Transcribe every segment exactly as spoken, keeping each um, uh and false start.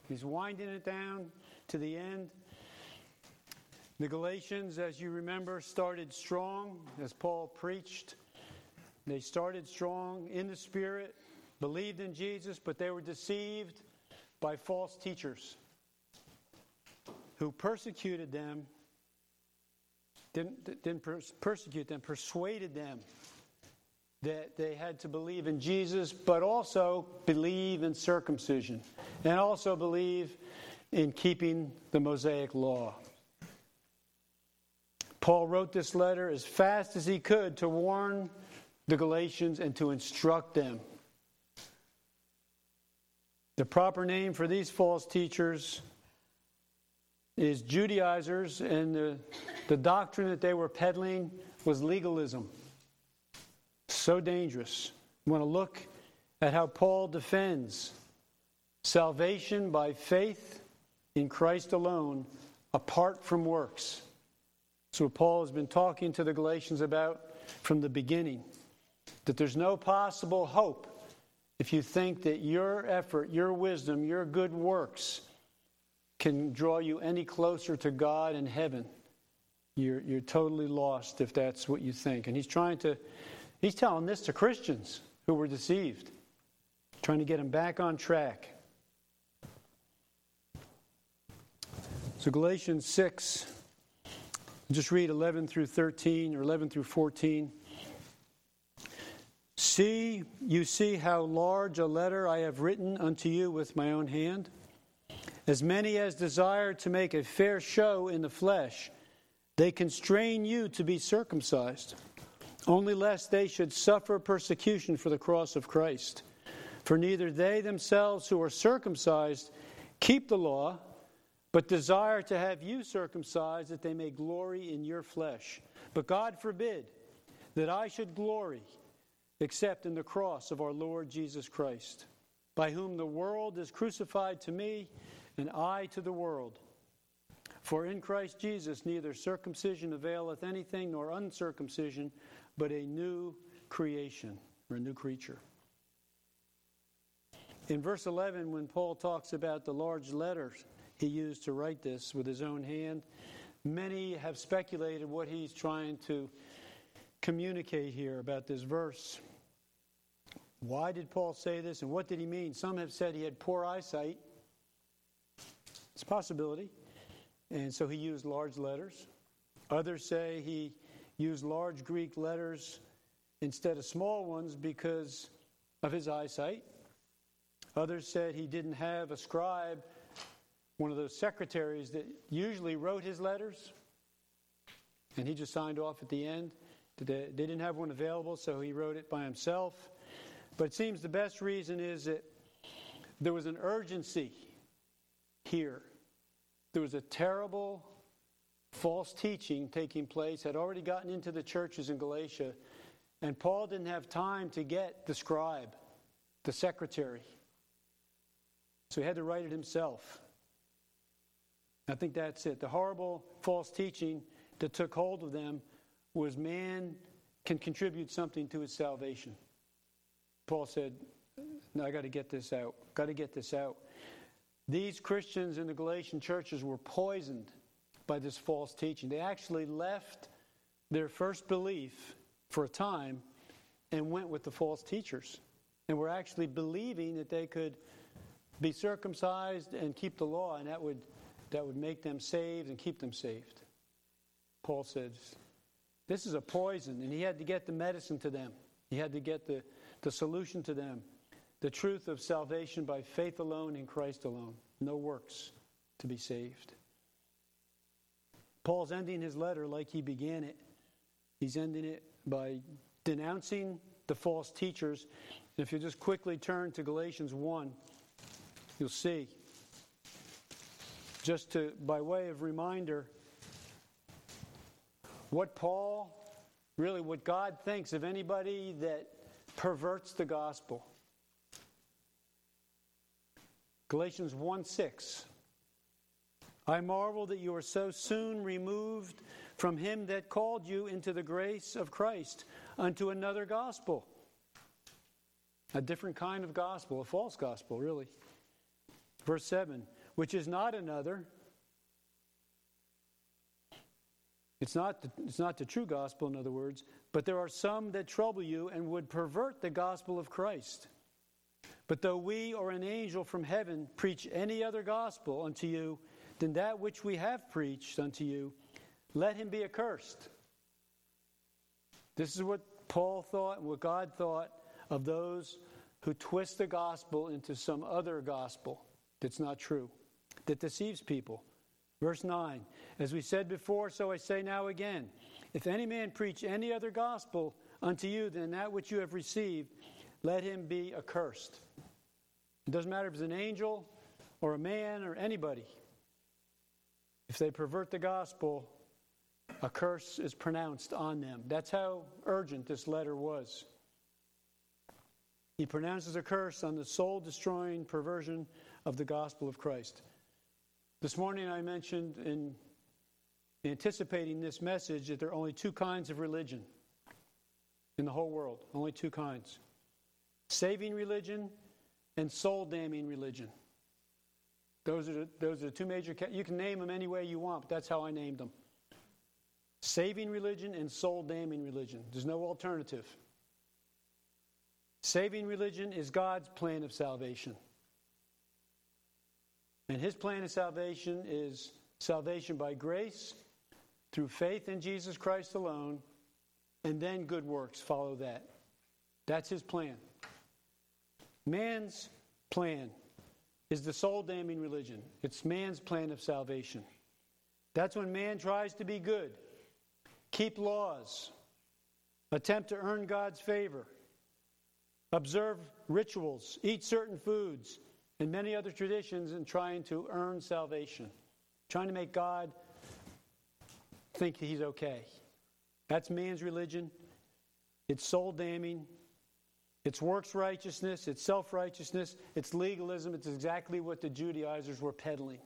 He's winding it down to the end. The Galatians, as you remember, started strong as Paul preached. They started strong in the Spirit, believed in Jesus, but they were deceived by false teachers who persecuted them, didn't, didn't persecute them, persuaded them that they had to believe in Jesus, but also believe in circumcision, and also believe in keeping the Mosaic law. Paul wrote this letter as fast as he could to warn the Galatians and to instruct them. The proper name for these false teachers is Judaizers, and the, the doctrine that they were peddling was legalism. So dangerous. You want to look at how Paul defends salvation by faith in Christ alone, apart from works. That's what Paul has been talking to the Galatians about from the beginning. That there's no possible hope if you think that your effort, your wisdom, your good works can draw you any closer to God and heaven. You're, you're totally lost if that's what you think. And he's trying to, he's telling this to Christians who were deceived, trying to get them back on track. So Galatians six, just read eleven through thirteen or eleven through fourteen. See, you see how large a letter I have written unto you with my own hand. As many as desire to make a fair show in the flesh, they constrain you to be circumcised, only lest they should suffer persecution for the cross of Christ. For neither they themselves who are circumcised keep the law, but desire to have you circumcised, that they may glory in your flesh. But God forbid that I should glory except in the cross of our Lord Jesus Christ, by whom the world is crucified to me, and I to the world. For in Christ Jesus neither circumcision availeth anything, nor uncircumcision, but a new creation, or a new creature. In verse eleven, when Paul talks about the large letters he used to write this with his own hand, many have speculated what he's trying to communicate here about this verse. Why did Paul say this, and what did he mean? Some have said he had poor eyesight. It's a possibility. And so he used large letters. Others say he used large Greek letters instead of small ones because of his eyesight. Others said he didn't have a scribe, one of those secretaries that usually wrote his letters, and he just signed off at the end. They didn't have one available, so he wrote it by himself. But it seems the best reason is that there was an urgency here. There was a terrible false teaching taking place, had already gotten into the churches in Galatia, and Paul didn't have time to get the scribe, the secretary. So he had to write it himself. I think that's it. The horrible false teaching that took hold of them was man can contribute something to his salvation. Paul said, no, I got to get this out. Got to get this out. These Christians in the Galatian churches were poisoned by this false teaching. They actually left their first belief for a time and went with the false teachers, and were actually believing that they could be circumcised and keep the law, and that would that would make them saved and keep them saved. Paul said, this is a poison, and he had to get the medicine to them. He had to get the, the solution to them. The truth of salvation by faith alone in Christ alone. No works to be saved. Paul's ending his letter like he began it. He's ending it by denouncing the false teachers. And if you just quickly turn to Galatians one, you'll see. Just to, by way of reminder, what Paul, really what God thinks of anybody that perverts the gospel. Galatians one six. I marvel that you are so soon removed from him that called you into the grace of Christ unto another gospel. A different kind of gospel, a false gospel, really. Verse seven. which is not another. It's not, the, it's not the true gospel, in other words, but there are some that trouble you and would pervert the gospel of Christ. But though we or an angel from heaven preach any other gospel unto you than that which we have preached unto you, let him be accursed. This is what Paul thought and what God thought of those who twist the gospel into some other gospel that's not true, that deceives people. Verse nine, as we said before, so I say now again, if any man preach any other gospel unto you than that which you have received, let him be accursed. It doesn't matter if it's an angel or a man or anybody. If they pervert the gospel, a curse is pronounced on them. That's how urgent this letter was. He pronounces a curse on the soul-destroying perversion of the gospel of Christ. This morning I mentioned in anticipating this message that there are only two kinds of religion in the whole world. Only two kinds. Saving religion and soul-damning religion. Those are the, those are the two major... You can name them any way you want, but that's how I named them. Saving religion and soul-damning religion. There's no alternative. Saving religion is God's plan of salvation. And his plan of salvation is salvation by grace, through faith in Jesus Christ alone, and then good works follow that. That's his plan. Man's plan is the soul-damning religion. It's man's plan of salvation. That's when man tries to be good, keep laws, attempt to earn God's favor, observe rituals, eat certain foods, and many other traditions in trying to earn salvation, trying to make God think he's okay. That's man's religion. It's soul-damning. It's works righteousness. It's self-righteousness. It's legalism. It's exactly what the Judaizers were peddling.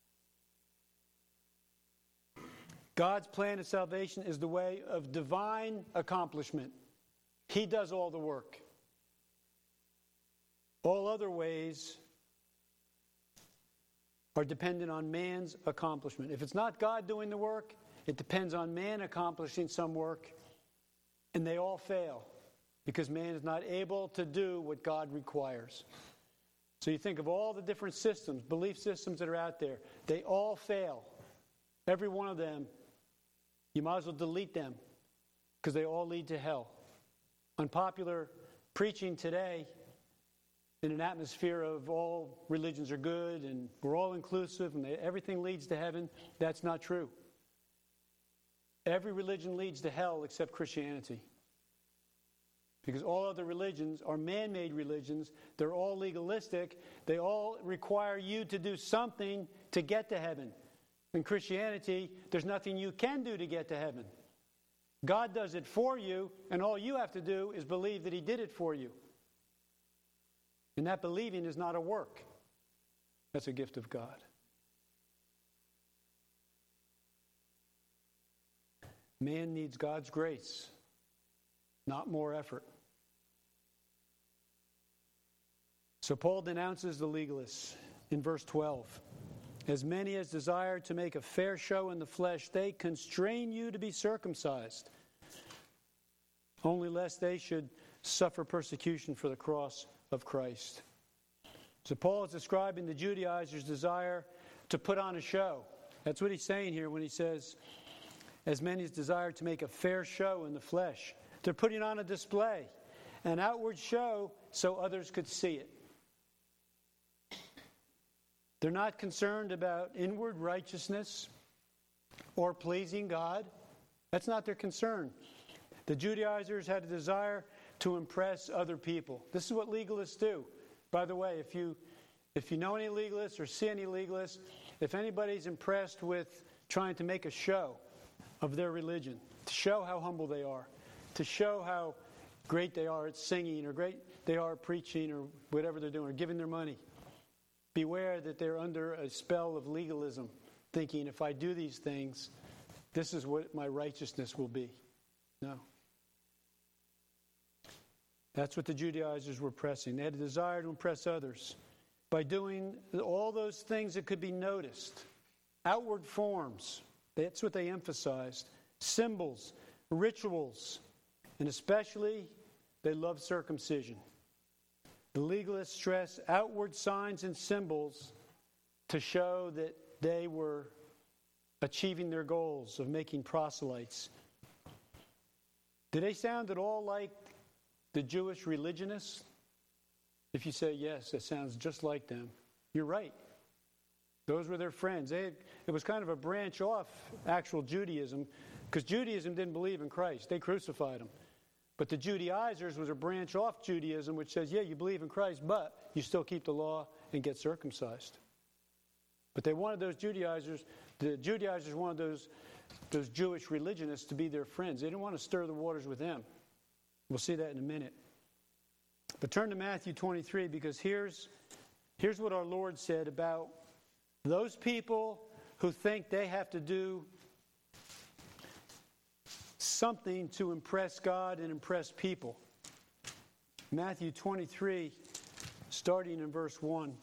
God's plan of salvation is the way of divine accomplishment. He does all the work. All other ways are dependent on man's accomplishment. If it's not God doing the work, it depends on man accomplishing some work, and they all fail because man is not able to do what God requires. So you think of all the different systems, belief systems that are out there, they all fail. Every one of them, you might as well delete them because they all lead to hell. Unpopular preaching today, in an atmosphere of all religions are good and we're all inclusive and they, everything leads to heaven, that's not true. Every religion leads to hell except Christianity. Because all other religions are man-made religions. They're all legalistic. They all require you to do something to get to heaven. In Christianity, there's nothing you can do to get to heaven. God does it for you, and all you have to do is believe that he did it for you. And that believing is not a work. That's a gift of God. Man needs God's grace, not more effort. So Paul denounces the legalists in verse twelve. As many as desire to make a fair show in the flesh, they constrain you to be circumcised, only lest they should suffer persecution for the cross of Christ. So Paul is describing the Judaizers' desire to put on a show. That's what he's saying here when he says, as many as desire to make a fair show in the flesh. They're putting on a display, an outward show so others could see it. They're not concerned about inward righteousness or pleasing God. That's not their concern. The Judaizers had a desire to impress other people. This is what legalists do. By the way, if you if you know any legalists or see any legalists, if anybody's impressed with trying to make a show of their religion, to show how humble they are, to show how great they are at singing or great they are at preaching or whatever they're doing, or giving their money, beware that they're under a spell of legalism, thinking if I do these things, this is what my righteousness will be. No. That's what the Judaizers were pressing. They had a desire to impress others by doing all those things that could be noticed. Outward forms, that's what they emphasized. Symbols, rituals, and especially they loved circumcision. The legalists stress outward signs and symbols to show that they were achieving their goals of making proselytes. Do they sound at all like the Jewish religionists? If you say yes, that sounds just like them. You're right. Those were their friends. They had, it was kind of a branch off actual Judaism, because Judaism didn't believe in Christ. They crucified him. But the Judaizers was a branch off Judaism, which says, yeah, you believe in Christ, but you still keep the law and get circumcised. But they wanted those Judaizers, the Judaizers wanted those, those Jewish religionists to be their friends. They didn't want to stir the waters with them. We'll see that in a minute. But turn to Matthew twenty-three, because here's, here's what our Lord said about those people who think they have to do something to impress God and impress people. Matthew twenty-three, starting in verse one.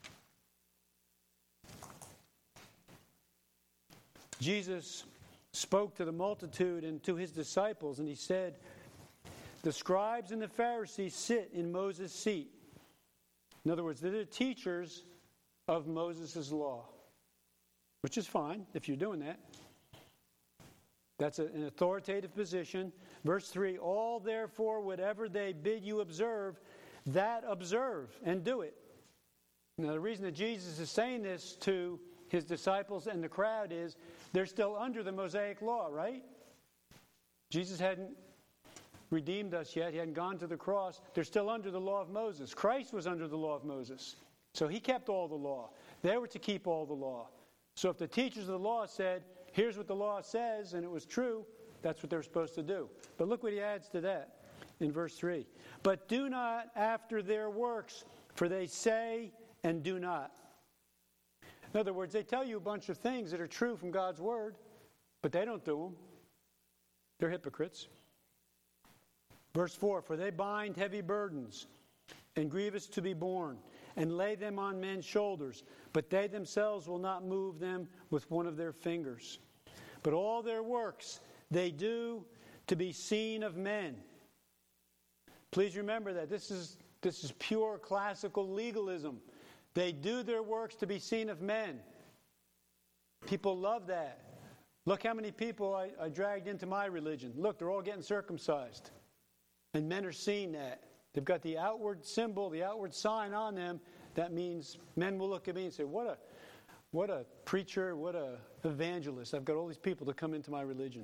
Jesus spoke to the multitude and to his disciples, and he said, the scribes and the Pharisees sit in Moses' seat. In other words, they're the teachers of Moses' law, which is fine if you're doing that. That's a, an authoritative position. Verse three, all therefore, whatever they bid you observe, that observe and do it. Now, the reason that Jesus is saying this to his disciples and the crowd is they're still under the Mosaic law, right? Jesus hadn't redeemed us yet. He hadn't gone to the cross. They're still under the law of Moses. Christ was under the law of Moses. So he kept all the law. They were to keep all the law. So if the teachers of the law said, here's what the law says, and it was true, that's what they're supposed to do. But look what he adds to that in verse three. But do not after their works, for they say and do not. In other words, they tell you a bunch of things that are true from God's word, but they don't do them. They're hypocrites. Verse four, for they bind heavy burdens and grievous to be borne, and lay them on men's shoulders, but they themselves will not move them with one of their fingers. But all their works they do to be seen of men. Please remember that this is this is pure classical legalism. They do their works to be seen of men. People love that. Look how many people I, I dragged into my religion. Look, they're all getting circumcised. And men are seeing that. They've got the outward symbol, the outward sign on them. That means men will look at me and say, what a what a preacher, what a evangelist. I've got all these people to come into my religion.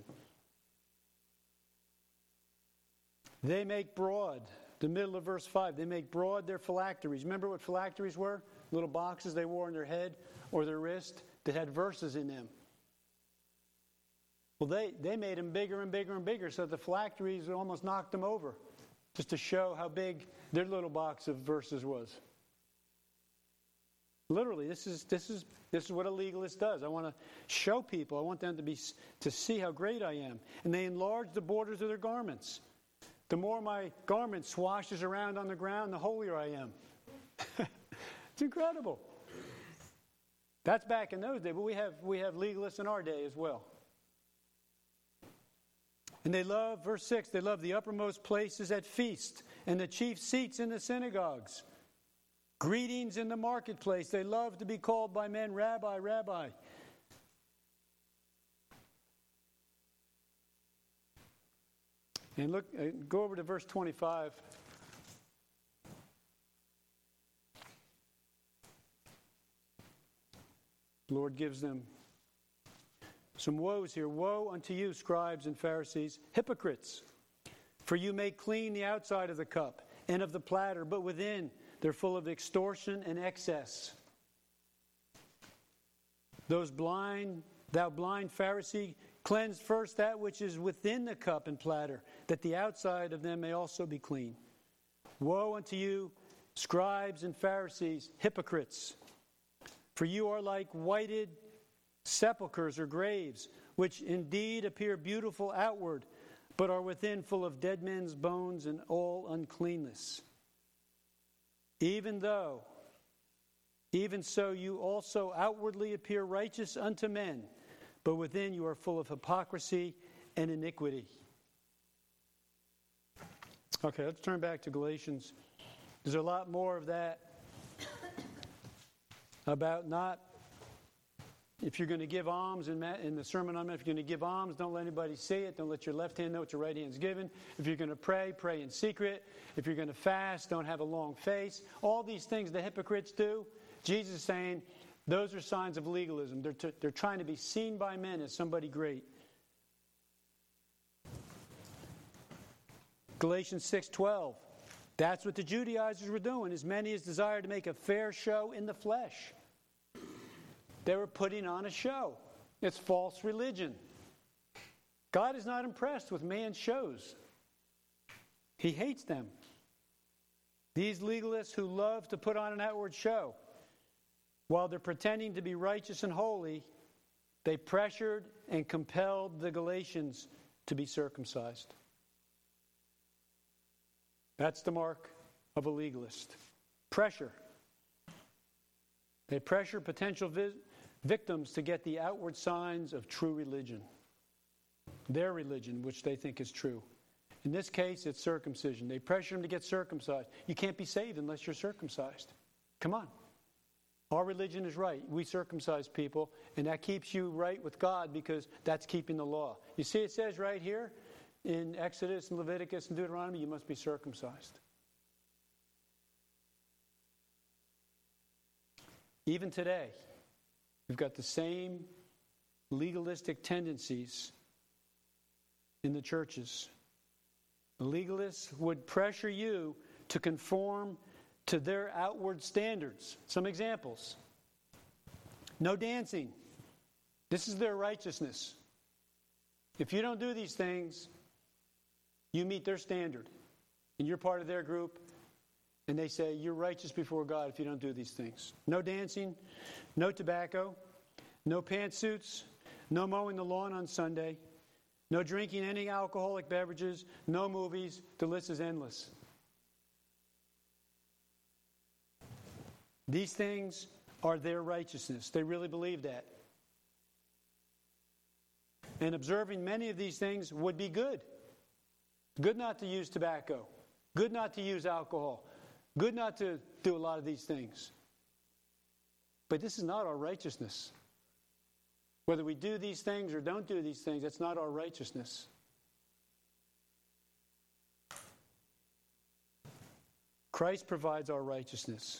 They make broad, the middle of verse five, they make broad their phylacteries. Remember what phylacteries were? Little boxes they wore on their head or their wrist that had verses in them. Well, they, they made them bigger and bigger and bigger, so the phylacteries almost knocked them over, just to show how big their little box of verses was. Literally, this is this is this is what a legalist does. I want to show people. I want them to be to see how great I am. And they enlarge the borders of their garments. The more my garment swashes around on the ground, the holier I am. It's incredible. That's back in those days, but we have we have legalists in our day as well. And they love, verse six, they love the uppermost places at feast and the chief seats in the synagogues. Greetings in the marketplace. They love to be called by men, Rabbi, Rabbi. And look, go over to verse twenty-five. The Lord gives them some woes here. Woe unto you, scribes and Pharisees, hypocrites! For you make clean the outside of the cup and of the platter, but within they're full of extortion and excess. Those blind, thou blind Pharisee, cleanse first that which is within the cup and platter, that the outside of them may also be clean. Woe unto you, scribes and Pharisees, hypocrites! For you are like whited sepulchres or graves, which indeed appear beautiful outward, but are within full of dead men's bones and all uncleanness. Even though Even so, you also outwardly appear righteous unto men, but within you are full of hypocrisy and iniquity. Okay, let's turn back to Galatians. There's a lot more of that about not, if you're going to give alms in, in the Sermon on the Mount, if you're going to give alms, don't let anybody see it. Don't let your left hand know what your right hand's given. If you're going to pray, pray in secret. If you're going to fast, don't have a long face. All these things the hypocrites do. Jesus is saying those are signs of legalism. They're, t- they're trying to be seen by men as somebody great. Galatians six twelve. That's what the Judaizers were doing. As many as desire to make a fair show in the flesh. They were putting on a show. It's false religion. God is not impressed with man's shows. He hates them. These legalists who love to put on an outward show, while they're pretending to be righteous and holy, they pressured and compelled the Galatians to be circumcised. That's the mark of a legalist. Pressure. They pressure potential vi- victims to get the outward signs of true religion. Their religion, which they think is true. In this case, it's circumcision. They pressure them to get circumcised. You can't be saved unless you're circumcised. Come on. Our religion is right. We circumcise people, and that keeps you right with God because that's keeping the law. You see, it says right here in Exodus and Leviticus and Deuteronomy, you must be circumcised. Even today, we've got the same legalistic tendencies in the churches. The legalists would pressure you to conform to their outward standards. Some examples. No dancing. This is their righteousness. If you don't do these things, you meet their standard. And you're part of their group. And they say, you're righteous before God if you don't do these things. No dancing. No tobacco. No pantsuits. No mowing the lawn on Sunday. No drinking any alcoholic beverages. No movies. The list is endless. These things are their righteousness. They really believe that. And observing many of these things would be good. Good not to use tobacco. Good not to use alcohol. Good not to do a lot of these things. But this is not our righteousness. Whether we do these things or don't do these things, that's not our righteousness. Christ provides our righteousness.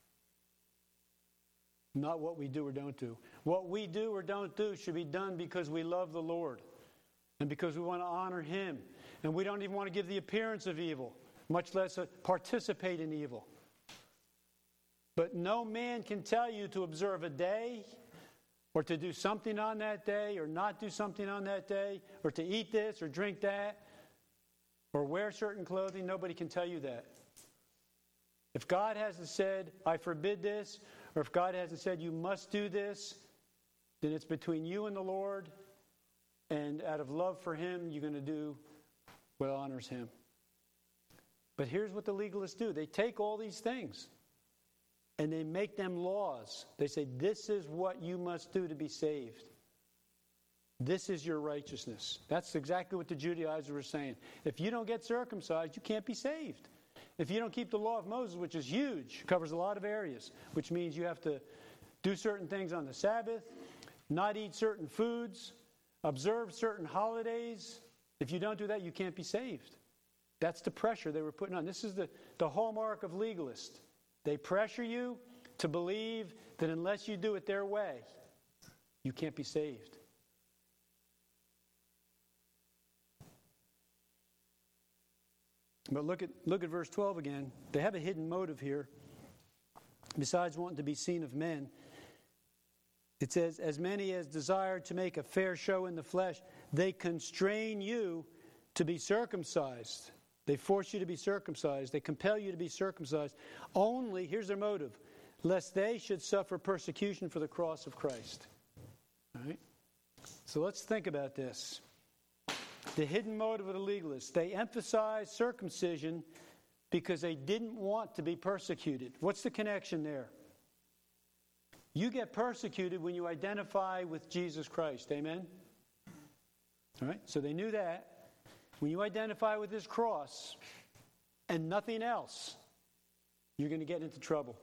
Not what we do or don't do. What we do or don't do should be done because we love the Lord and because we want to honor Him. And we don't even want to give the appearance of evil, much less participate in evil. But no man can tell you to observe a day or to do something on that day or not do something on that day or to eat this or drink that or wear certain clothing. Nobody can tell you that. If God hasn't said, I forbid this, or if God hasn't said you must do this, then it's between you and the Lord, and out of love for Him, you're going to do what honors Him. But here's what the legalists do. They take all these things, and they make them laws. They say, this is what you must do to be saved. This is your righteousness. That's exactly what the Judaizers were saying. If you don't get circumcised, you can't be saved. If you don't keep the law of Moses, which is huge, covers a lot of areas, which means you have to do certain things on the Sabbath, not eat certain foods, observe certain holidays. If you don't do that, you can't be saved. That's the pressure they were putting on. This is the, the hallmark of legalists. They pressure you to believe that unless you do it their way, you can't be saved. But look at look at verse twelve again. They have a hidden motive here. Besides wanting to be seen of men, it says, as many as desire to make a fair show in the flesh, they constrain you to be circumcised. They force you to be circumcised. They compel you to be circumcised. Only, here's their motive, lest they should suffer persecution for the cross of Christ. All right? So let's think about this. The hidden motive of the legalists. They emphasize circumcision because they didn't want to be persecuted. What's the connection there? You get persecuted when you identify with Jesus Christ. Amen? All right? So they knew that. When you identify with his cross and nothing else, you're going to get into trouble.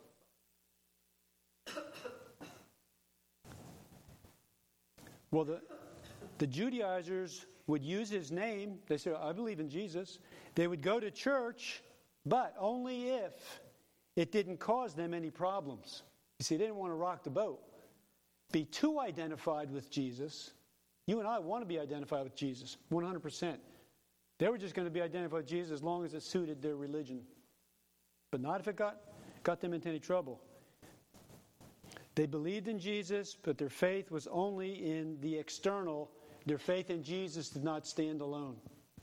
Well, the, the Judaizers would use his name. They said, I believe in Jesus. They would go to church, but only if it didn't cause them any problems. You see, they didn't want to rock the boat. Be too identified with Jesus. You and I want to be identified with Jesus, one hundred percent. They were just going to be identified with Jesus as long as it suited their religion. But not if it got, got them into any trouble. They believed in Jesus, but their faith was only in the external. Their faith in Jesus did not stand alone.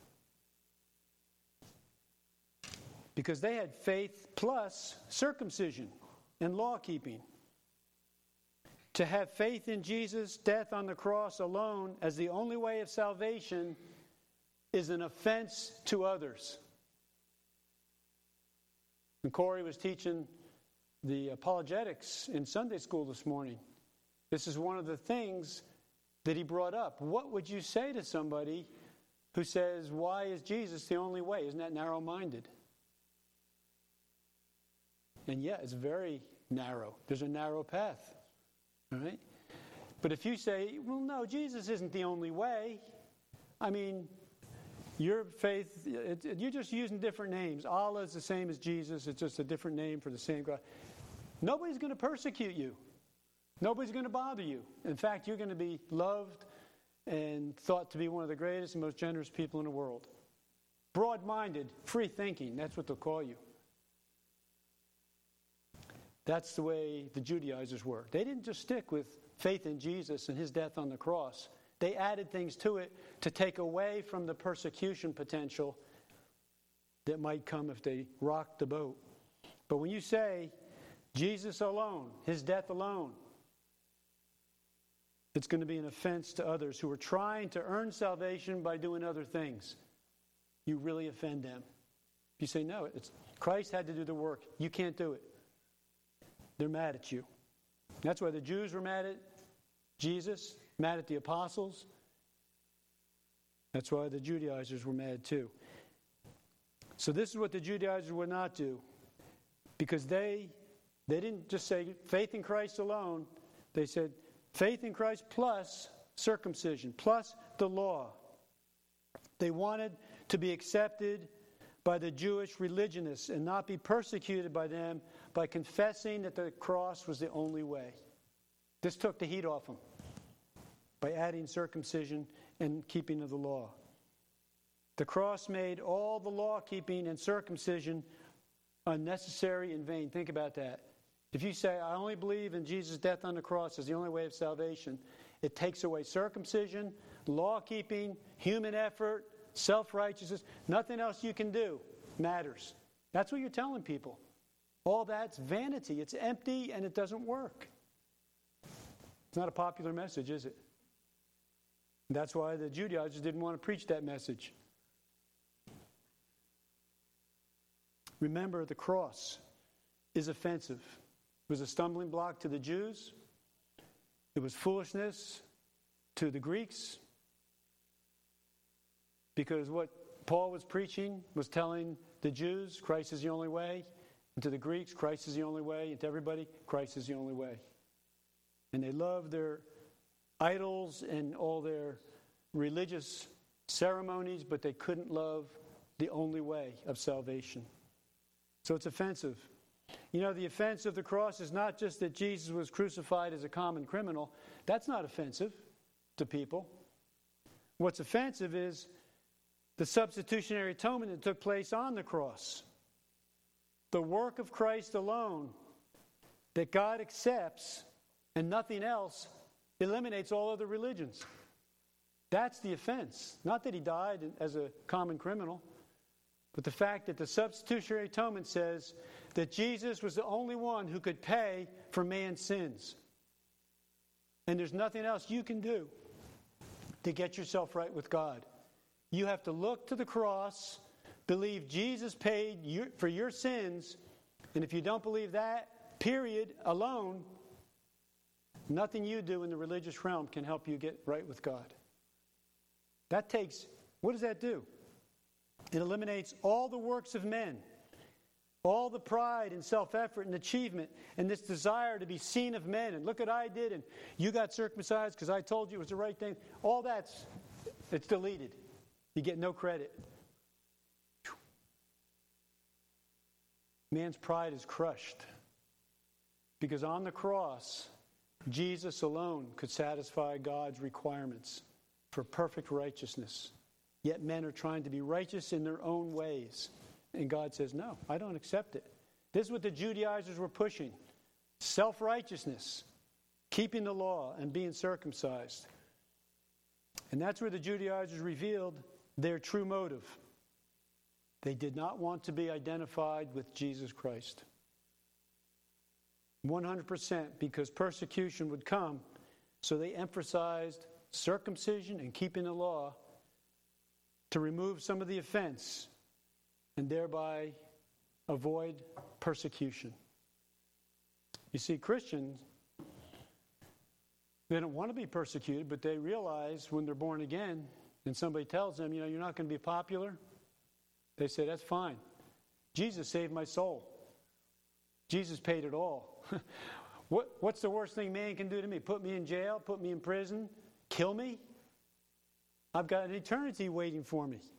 Because they had faith plus circumcision and law-keeping. To have faith in Jesus' death on the cross alone as the only way of salvation is an offense to others. And Corey was teaching the apologetics in Sunday school this morning. This is one of the things that he brought up. What would you say to somebody who says, why is Jesus the only way? Isn't that narrow-minded? And yeah, it's very narrow. There's a narrow path. All right? But if you say, well, no, Jesus isn't the only way. I mean, your faith, it, it, you're just using different names. Allah is the same as Jesus. It's just a different name for the same God. Nobody's going to persecute you. Nobody's going to bother you. In fact, you're going to be loved and thought to be one of the greatest and most generous people in the world. Broad-minded, free-thinking, that's what they'll call you. That's the way the Judaizers were. They didn't just stick with faith in Jesus and his death on the cross. They added things to it to take away from the persecution potential that might come if they rocked the boat. But when you say Jesus alone, his death alone, it's going to be an offense to others who are trying to earn salvation by doing other things. You really offend them. If you say, no, it's Christ had to do the work. You can't do it. They're mad at you. That's why the Jews were mad at Jesus, mad at the apostles. That's why the Judaizers were mad too. So this is what the Judaizers would not do. Because they, they didn't just say faith in Christ alone. They said faith in Christ plus circumcision, plus the law. They wanted to be accepted by the Jewish religionists and not be persecuted by them by confessing that the cross was the only way. This took the heat off them by adding circumcision and keeping of the law. The cross made all the law keeping and circumcision unnecessary and vain. Think about that. If you say, I only believe in Jesus' death on the cross as the only way of salvation, it takes away circumcision, law keeping, human effort, self-righteousness. Nothing else you can do matters. That's what you're telling people. All that's vanity. It's empty and it doesn't work. It's not a popular message, is it? That's why the Judaizers didn't want to preach that message. Remember, the cross is offensive. It was a stumbling block to the Jews. It was foolishness to the Greeks. Because what Paul was preaching was telling the Jews, Christ is the only way. And to the Greeks, Christ is the only way. And to everybody, Christ is the only way. And they loved their idols and all their religious ceremonies, but they couldn't love the only way of salvation. So it's offensive. You know, the offense of the cross is not just that Jesus was crucified as a common criminal. That's not offensive to people. What's offensive is the substitutionary atonement that took place on the cross. The work of Christ alone that God accepts and nothing else eliminates all other religions. That's the offense. Not that he died as a common criminal, but the fact that the substitutionary atonement says that Jesus was the only one who could pay for man's sins. And there's nothing else you can do to get yourself right with God. You have to look to the cross, believe Jesus paid your, for your sins, and if you don't believe that, period, alone, Nothing you do in the religious realm can help you get right with God. That takes, what does that do? It eliminates all the works of men, all the pride and self-effort and achievement and this desire to be seen of men. And look what I did, and you got circumcised because I told you it was the right thing. All that's, it's deleted. You get no credit. Man's pride is crushed because on the cross, Jesus alone could satisfy God's requirements for perfect righteousness. Yet men are trying to be righteous in their own ways. And God says, no, I don't accept it. This is what the Judaizers were pushing. Self-righteousness, keeping the law and being circumcised. And that's where the Judaizers revealed their true motive. They did not want to be identified with Jesus Christ. one hundred percent because persecution would come, so they emphasized circumcision and keeping the law to remove some of the offense and thereby avoid persecution. You see, Christians, they don't want to be persecuted, but they realize when they're born again and somebody tells them, you know, you're not going to be popular, they say, that's fine. Jesus saved my soul. Jesus paid it all. what, what's the worst thing man can do to me? Put me in jail, put me in prison, kill me? I've got an eternity waiting for me.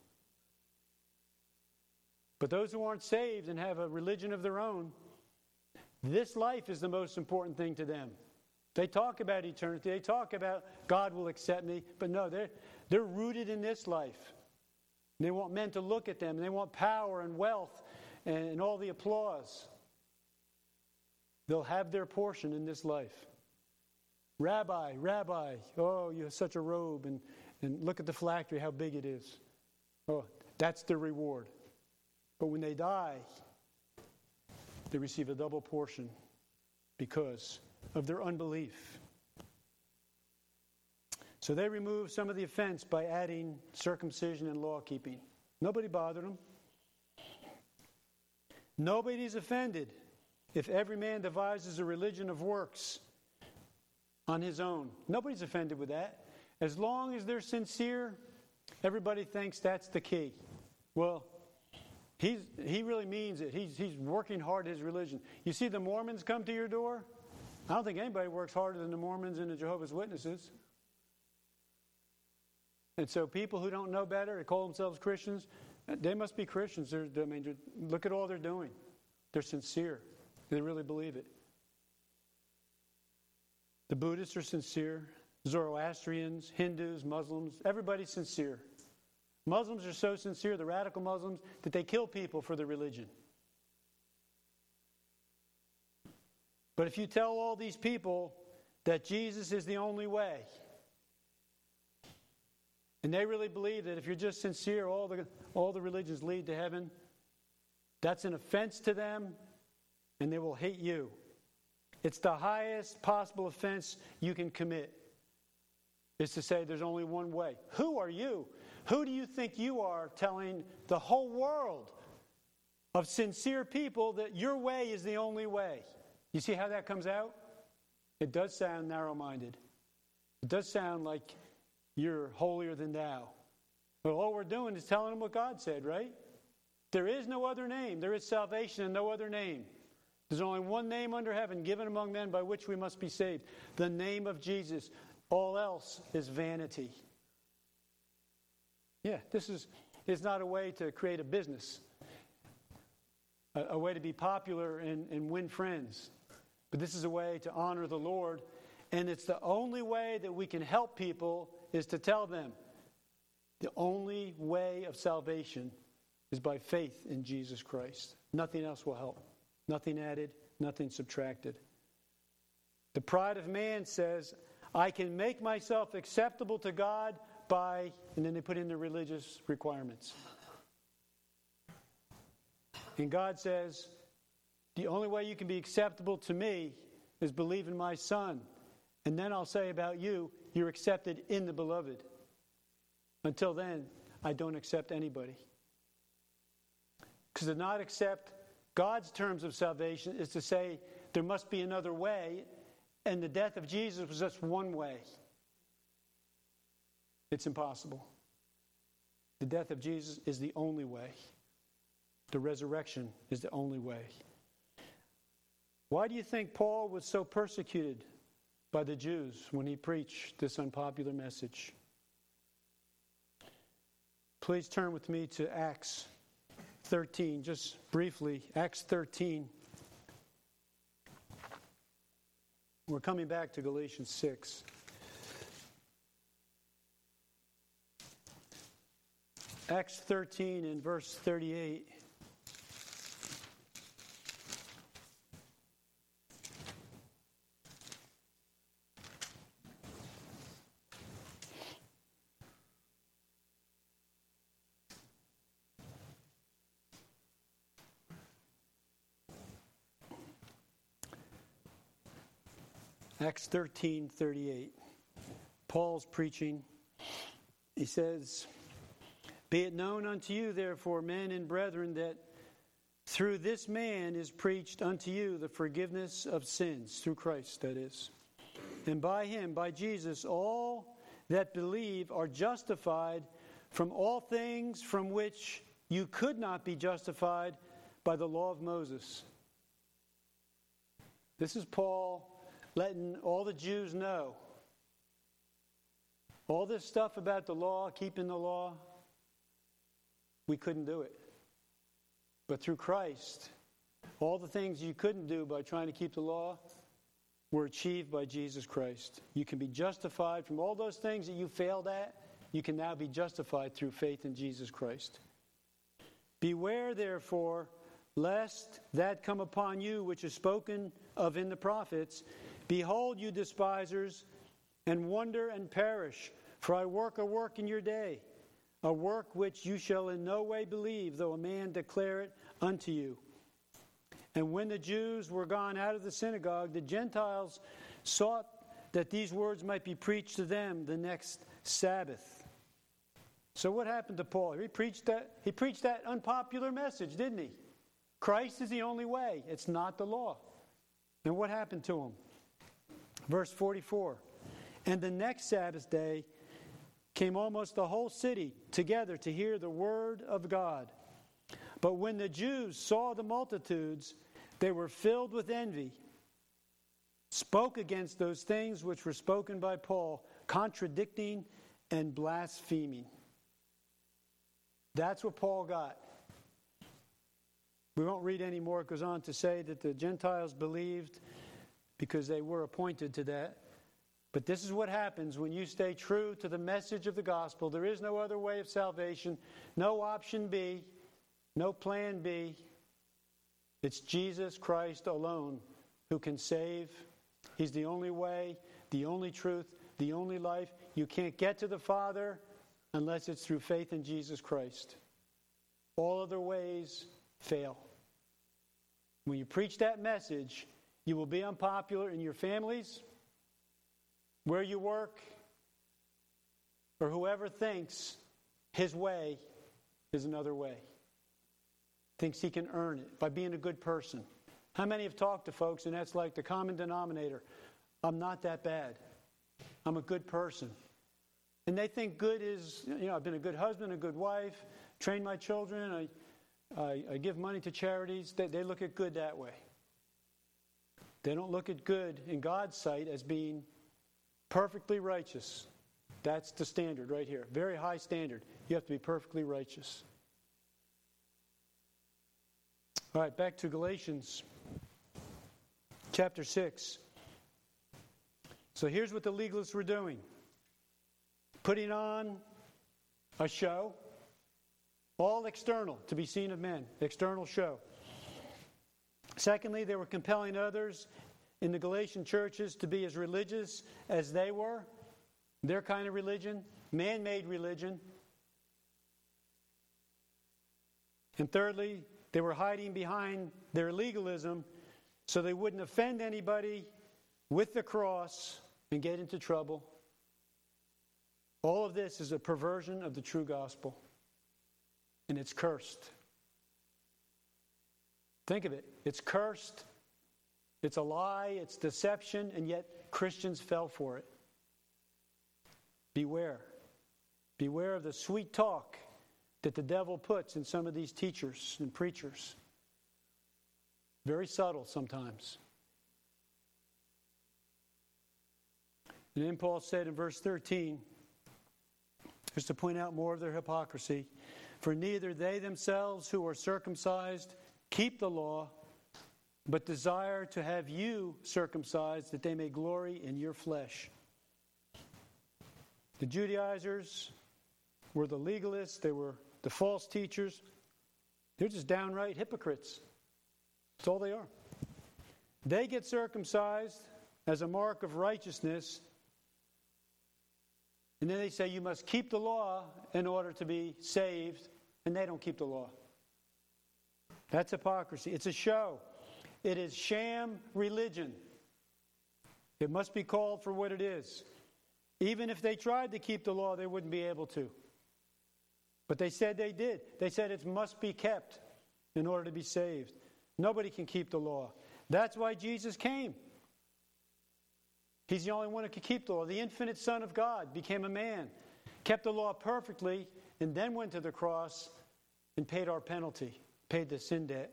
But those who aren't saved and have a religion of their own, this life is the most important thing to them. They talk about eternity. They talk about God will accept me. But no, they're, they're rooted in this life. They want men to look at them. And they want power and wealth and, and all the applause. They'll have their portion in this life. Rabbi, Rabbi, oh, you have such a robe. And, and look at the phylactery, how big it is. Oh, that's their reward. But when they die, they receive a double portion because of their unbelief. So they removed some of the offense by adding circumcision and law keeping. Nobody bothered them. Nobody's offended if every man devises a religion of works on his own. Nobody's offended with that. As long as they're sincere, everybody thinks that's the key. Well, he's, he really means it. He's, he's working hard at his religion. You see the Mormons come to your door? I don't think anybody works harder than the Mormons and the Jehovah's Witnesses. And so people who don't know better, they call themselves Christians, they must be Christians. They're, I mean, look at all they're doing. They're sincere. They really believe it. The Buddhists are sincere. Zoroastrians, Hindus, Muslims, everybody's sincere. Muslims are so sincere, the radical Muslims, that they kill people for their religion. But if you tell all these people that Jesus is the only way, and they really believe that if you're just sincere, all the, all the religions lead to heaven, that's an offense to them, and they will hate you. It's the highest possible offense you can commit, is to say there's only one way. Who are you? Who do you think you are telling the whole world of sincere people that your way is the only way? You see how that comes out? It does sound narrow-minded. It does sound like you're holier than thou. But all we're doing is telling them what God said, right? There is no other name. There is salvation in no other name. There's only one name under heaven given among men by which we must be saved. The name of Jesus. All else is vanity. Yeah, this is, is not a way to create a business. A, a way to be popular and, and win friends. But this is a way to honor the Lord. And it's the only way that we can help people is to tell them the only way of salvation is by faith in Jesus Christ. Nothing else will help. Nothing added, nothing subtracted. The pride of man says, I can make myself acceptable to God by, and then they put in the religious requirements. And God says, the only way you can be acceptable to me is believe in my Son. And then I'll say about you, you're accepted in the beloved. Until then, I don't accept anybody. Because to not accept God's terms of salvation is to say there must be another way, and the death of Jesus was just one way, it's impossible. The death of Jesus is the only way. The resurrection is the only way. Why do you think Paul was so persecuted by the Jews when he preached this unpopular message? Please turn with me to Acts thirteen, just briefly. Acts thirteen. We're coming back to Galatians six. Acts thirteen and verse thirty-eight. Acts thirteen thirty-eight. Paul's preaching. He says, "Be it known unto you, therefore, men and brethren, that through this man is preached unto you the forgiveness of sins," through Christ, that is. "And by him, by Jesus, all that believe are justified from all things from which you could not be justified by the law of Moses." This is Paul letting all the Jews know all this stuff about the law, keeping the law, we couldn't do it. But through Christ, all the things you couldn't do by trying to keep the law were achieved by Jesus Christ. You can be justified from all those things that you failed at. You can now be justified through faith in Jesus Christ. "Beware, therefore, lest that come upon you which is spoken of in the prophets. Behold, you despisers, and wonder and perish. For I work a work in your day, a work which you shall in no way believe, though a man declare it unto you." And when the Jews were gone out of the synagogue, the Gentiles sought that these words might be preached to them the next Sabbath. So what happened to Paul? He preached that, he preached that unpopular message, didn't he? Christ is the only way. It's not the law. And what happened to him? Verse forty-four. "And the next Sabbath day came almost the whole city together to hear the word of God. But when the Jews saw the multitudes, they were filled with envy, spoke against those things which were spoken by Paul, contradicting and blaspheming." That's what Paul got. We won't read any more. It goes on to say that the Gentiles believed because they were appointed to that. But this is what happens when you stay true to the message of the gospel. There is no other way of salvation, no option B, no plan B. It's Jesus Christ alone who can save. He's the only way, the only truth, the only life. You can't get to the Father unless it's through faith in Jesus Christ. All other ways fail. When you preach that message, you will be unpopular in your families, where you work, or whoever thinks his way is another way. Thinks he can earn it by being a good person. How many have talked to folks and that's like the common denominator? I'm not that bad. I'm a good person. And they think good is, you know, I've been a good husband, a good wife, trained my children, I, I, I give money to charities. They, they look at good that way. They don't look at good in God's sight as being perfectly righteous. That's the standard right here. Very high standard. You have to be perfectly righteous. All right, back to Galatians chapter six. So here's what the legalists were doing. Putting on a show, all external, to be seen of men. External show. Secondly, they were compelling others in the Galatian churches to be as religious as they were. Their kind of religion, man-made religion. And thirdly, they were hiding behind their legalism so they wouldn't offend anybody with the cross and get into trouble. All of this is a perversion of the true gospel. And it's cursed. Think of it. It's cursed. It's a lie, it's deception, and yet Christians fell for it. Beware. Beware of the sweet talk that the devil puts in some of these teachers and preachers. Very subtle sometimes. And then Paul said in verse thirteen, just to point out more of their hypocrisy, for neither they themselves who are circumcised keep the law, but desire to have you circumcised, that they may glory in your flesh. The Judaizers were the legalists, they were the false teachers. They're just downright hypocrites. That's all they are. They get circumcised as a mark of righteousness, and then they say you must keep the law in order to be saved, and they don't keep the law. That's hypocrisy. It's a show. It is sham religion. It must be called for what it is. Even if they tried to keep the law, they wouldn't be able to. But they said they did. They said it must be kept in order to be saved. Nobody can keep the law. That's why Jesus came. He's the only one who could keep the law. The infinite Son of God became a man, kept the law perfectly, and then went to the cross and paid our penalty, paid the sin debt.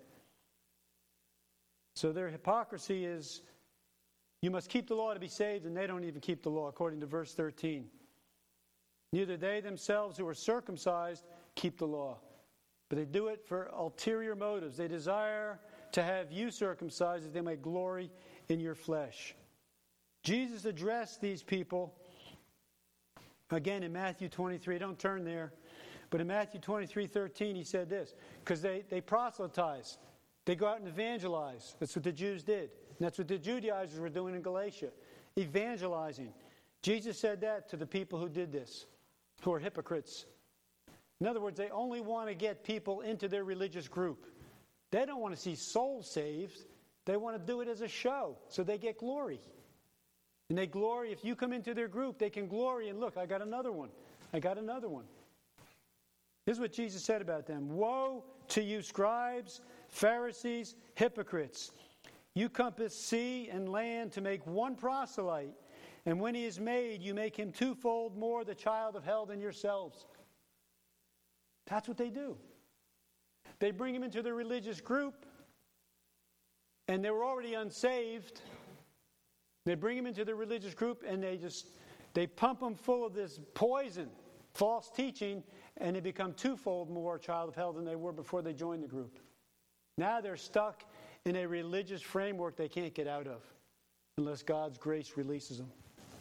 So their hypocrisy is, you must keep the law to be saved, and they don't even keep the law, according to verse thirteen. Neither they themselves who are circumcised keep the law, but they do it for ulterior motives. They desire to have you circumcised that they may glory in your flesh. Jesus addressed these people, again in Matthew twenty-three, don't turn there, but in Matthew twenty-three thirteen he said this, because they, they proselytize. They go out and evangelize. That's what the Jews did. And that's what the Judaizers were doing in Galatia, evangelizing. Jesus said that to the people who did this, who are hypocrites. In other words, they only want to get people into their religious group. They don't want to see souls saved. They want to do it as a show, so they get glory. And they glory, if you come into their group, they can glory and look, I got another one. I got another one. This is what Jesus said about them. Woe to you, scribes, Pharisees, hypocrites! You compass sea and land to make one proselyte, and when he is made, you make him twofold more the child of hell than yourselves. That's what they do. They bring him into their religious group, and they were already unsaved. They bring him into the religious group, and they just, they pump them full of this poison, false teaching, and they become twofold more a child of hell than they were before they joined the group. Now they're stuck in a religious framework they can't get out of unless God's grace releases them.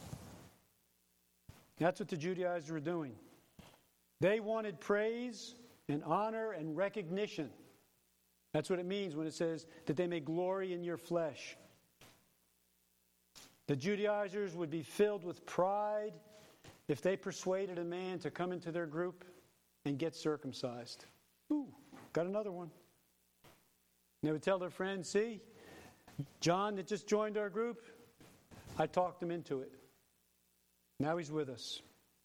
That's what the Judaizers were doing. They wanted praise and honor and recognition. That's what it means when it says that they may glory in your flesh. The Judaizers would be filled with pride if they persuaded a man to come into their group and get circumcised. Ooh, got another one. And they would tell their friends, see, John that just joined our group, I talked him into it. Now he's with us.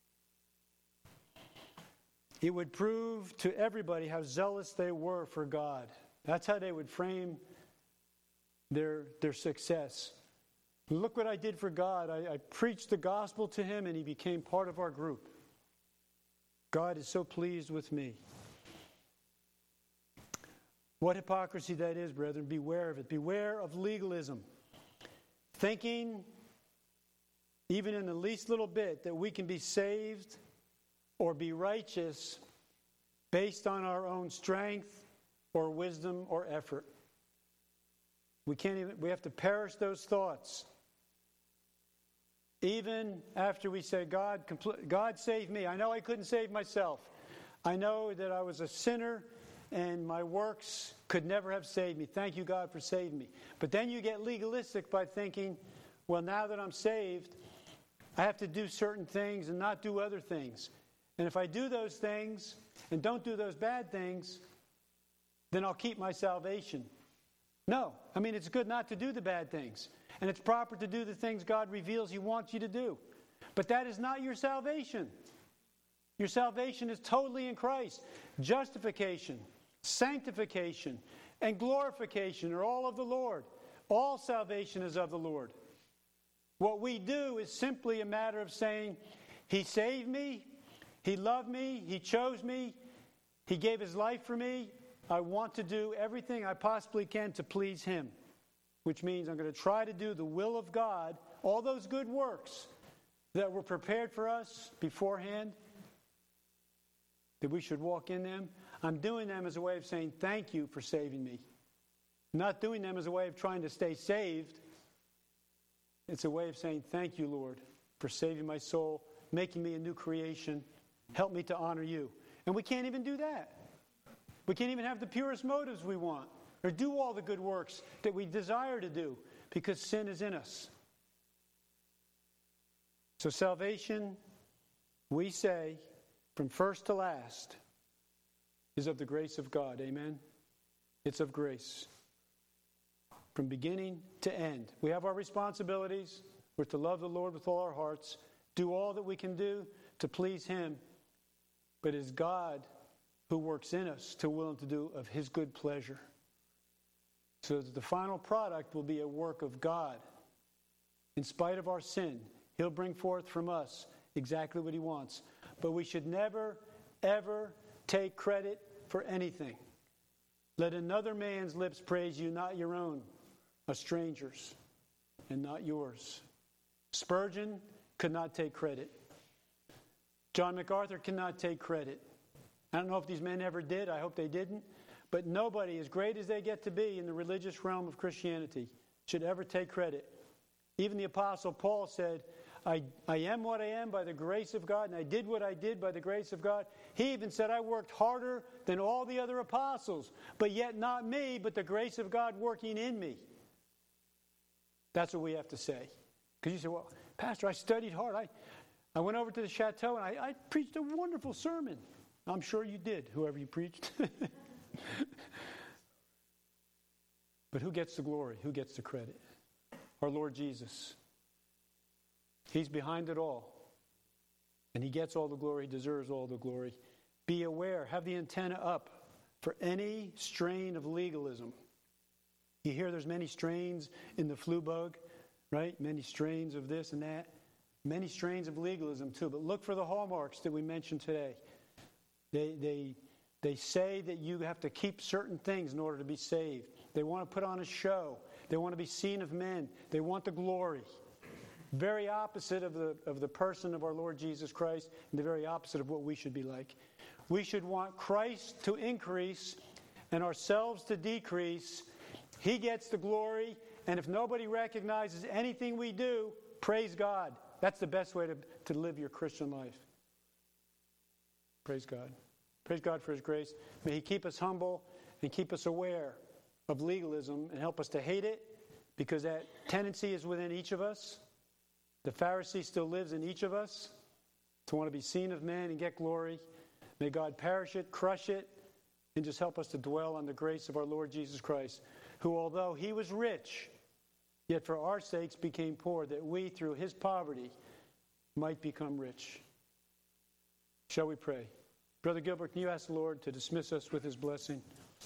It would prove to everybody how zealous they were for God. That's how they would frame their, their success. Look what I did for God. I, I preached the gospel to him and he became part of our group. God is so pleased with me. What hypocrisy that is, brethren. Beware of it. Beware of legalism. Thinking, even in the least little bit, that we can be saved or be righteous based on our own strength or wisdom or effort. We can't even, we have to perish those thoughts. Even after we say, God, God save me. I know I couldn't save myself. I know that I was a sinner and my works could never have saved me. Thank you, God, for saving me. But then you get legalistic by thinking, well, now that I'm saved, I have to do certain things and not do other things. And if I do those things and don't do those bad things, then I'll keep my salvation. No. I mean, it's good not to do the bad things. And it's proper to do the things God reveals He wants you to do. But that is not your salvation. Your salvation is totally in Christ. Justification, sanctification, and glorification are all of the Lord. All salvation is of the Lord. What we do is simply a matter of saying, He saved me, He loved me, He chose me, He gave His life for me. I want to do everything I possibly can to please Him, which means I'm going to try to do the will of God, all those good works that were prepared for us beforehand, that we should walk in them. I'm doing them as a way of saying thank you for saving me. Not doing them as a way of trying to stay saved. It's a way of saying thank you, Lord, for saving my soul, making me a new creation. Help me to honor you. And we can't even do that. We can't even have the purest motives we want or do all the good works that we desire to do because sin is in us. So salvation, we say, from first to last, is of the grace of God. Amen? It's of grace. From beginning to end. We have our responsibilities. We're to love the Lord with all our hearts, do all that we can do to please Him. But it is God who works in us to will and to do of His good pleasure. So that the final product will be a work of God. In spite of our sin, He'll bring forth from us exactly what He wants. But we should never, ever take credit for anything. Let another man's lips praise you, not your own, a stranger's, and not yours. Spurgeon could not take credit. John MacArthur cannot take credit. I don't know if these men ever did. I hope they didn't. But nobody, as great as they get to be in the religious realm of Christianity, should ever take credit. Even the Apostle Paul said, I, I am what I am by the grace of God, and I did what I did by the grace of God. He even said, I worked harder than all the other apostles, but yet not me, but the grace of God working in me. That's what we have to say. Because you say, well, Pastor, I studied hard. I, I went over to the chateau and I, I preached a wonderful sermon. I'm sure you did, whoever you preached. But who gets the glory? Who gets the credit? Our Lord Jesus. He's behind it all. And He gets all the glory. He deserves all the glory. Be aware. Have the antenna up for any strain of legalism. You hear there's many strains in the flu bug, right? Many strains of this and that. Many strains of legalism too. But look for the hallmarks that we mentioned today. They, they, they say that you have to keep certain things in order to be saved. They want to put on a show. They want to be seen of men. They want the glory. Very opposite of the, of the person of our Lord Jesus Christ, and the very opposite of what we should be like. We should want Christ to increase and ourselves to decrease. He gets the glory, and if nobody recognizes anything we do, praise God. That's the best way to, to live your Christian life. Praise God. Praise God for His grace. May He keep us humble and keep us aware of legalism and help us to hate it, because that tendency is within each of us. The Pharisee still lives in each of us to want to be seen of men and get glory. May God perish it, crush it, and just help us to dwell on the grace of our Lord Jesus Christ, who, although He was rich, yet for our sakes became poor, that we, through His poverty, might become rich. Shall we pray? Brother Gilbert, can you ask the Lord to dismiss us with His blessing?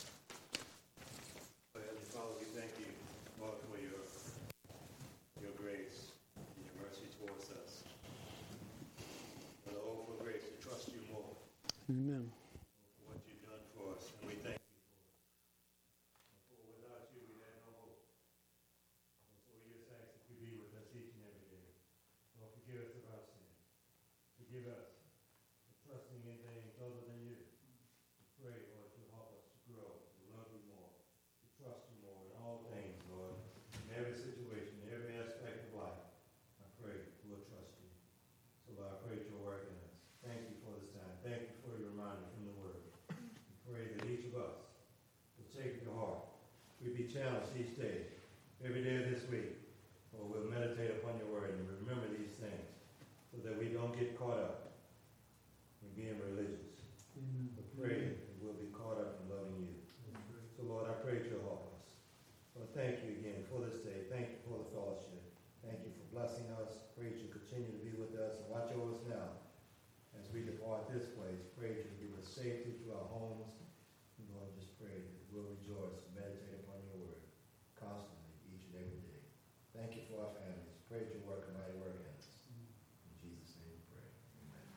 Heavenly Father, we thank you, Lord, for your, your grace and your mercy towards us. For the hope for grace to trust you more. Amen. For what you've done for us, and we thank you for it. For without you, we had no hope. And so we just ask that you be with us each and every day. Lord, forgive us of our sin. Forgive us for trusting in things other than you. We pray, Lord, to help us to grow, to love you more, to trust you more in all things, Lord. In every situation, in every aspect of life, I pray we'll trust you. So, Lord, I pray that you'll work in us. Thank you for this time. Thank you for your reminder from the Word. We pray that each of us will take it to heart. We be challenged each day, every day of this week. Or we'll meditate upon your Word and remember these things so that we don't get caught up in being religious. Amen. We pray that we'll be caught up in loving you. Amen. So, Lord, I pray that you'll help us. Lord, thank you again for this day. Thank you for the fellowship. Thank you for blessing us. Pray that you continue to be with us and watch over us now as we depart this place. Pray that you give us safety to our homes. And Lord, just pray that we'll rejoice and meditate upon your word constantly, each and every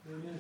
Amen.